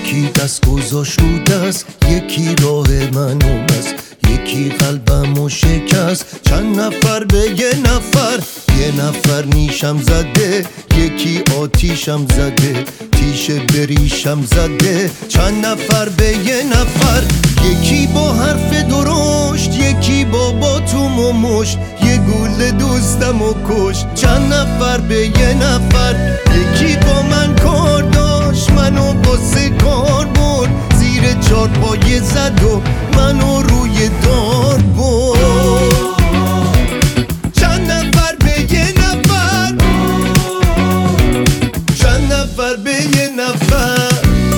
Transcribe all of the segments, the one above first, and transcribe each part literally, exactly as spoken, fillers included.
یکی دست گذاشت رو دست، یکی راه منو بست، یکی قلبمو شکست. چند نفر به یه نفر، یه نفر نیشم زده، یکی آتیشم زده، تیشه بریشم زده. چند نفر به یه نفر، یکی با حرف درشت، یکی با باتوم و مشت، یه گول دوستمو کشت. چند نفر به یه نفر، یکی با من کار داشت، منو واسه کار برد، زیر چار پایه زد و منو روی دار برد. چند نفر به یه نفر، چند نفر به یه نفر.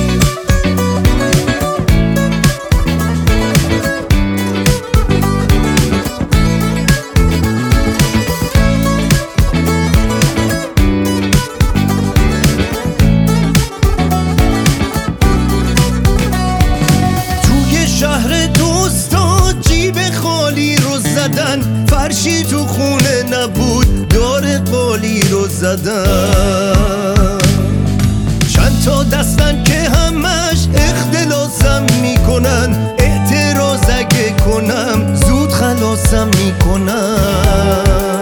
شهر دوستا جیب خالی رو زدن، فرشی تو خونه نبود، دار قالی رو زدن. چند تا دستن که همش اختلاسم میکنن، اعتراض اگه کنم زود خلاصم میکنن.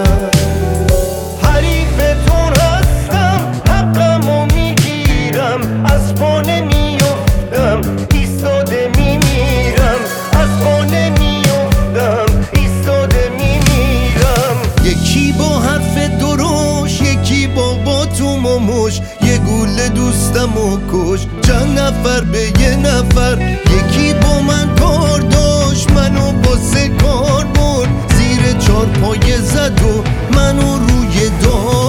حریفتون هستم، حقمو میگیرم، از پا نمیافتم، ایستاده میمیرم، از پا نمیافتم، ایستاده میمیرم. یکی با حرف درشت، یکی با باتوم و مش، یه گول دوستمو کش. چند نفر به یه نفر، یکی با من کار داشت، منو واسه کار برد، زیر چار پایه زد و منو روی دار